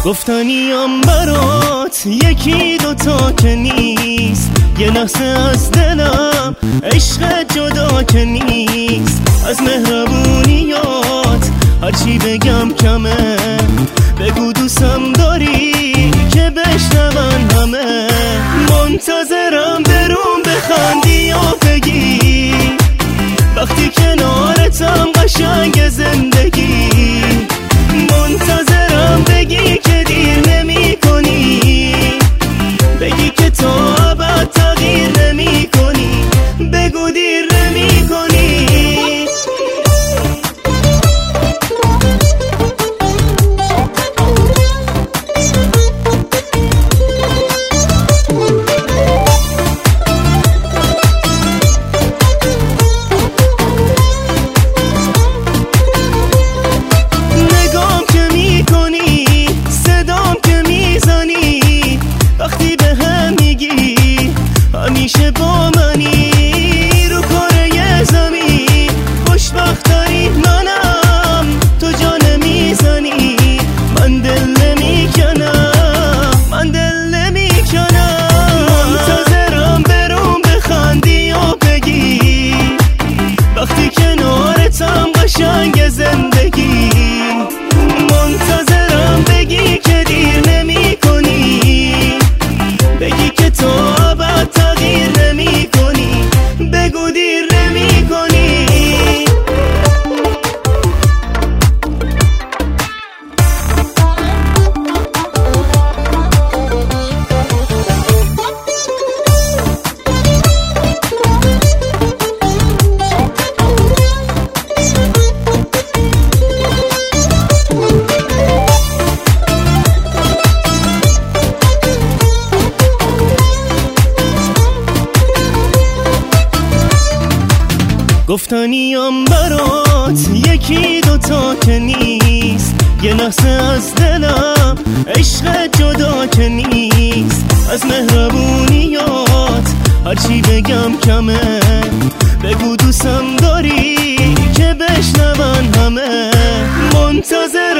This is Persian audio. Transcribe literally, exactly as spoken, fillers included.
گفتنیم برات یکی دوتا که نیست، یه لحظه از دلم عشق جدا که نیست. از مهربونیات هرچی بگم کمه، بگو دوستم داری که بشنون همه. منتظرم برون بخندی و بگی وقتی کنارتم قشنگ زندگی. منتظرم بگی که دیر نمی کنی، بگی که تا ابد تغییر نمی کنی، بگو دیر نمی کنی. همیشه با منی رو کره زمین، خوشبخت‌ترین منم، تو جان میزنی، من دل نمیکنم، من دل نمیکنم. منتظرم برون بخندی و بگی وقتی کنارتم قشنگ زندگی. منتظرم بگی که دیر نمی کنی، بگی که تو ابد تغییر نمی کنی، بگو دیر نمی کنی. گفتنیم برات یکی دوتا که نیست، یه لحظه از دلم عشق جدا که نیست. از مهربونیات هرچی بگم کمه، بگو دوستم داری که بشنون همه. منتظر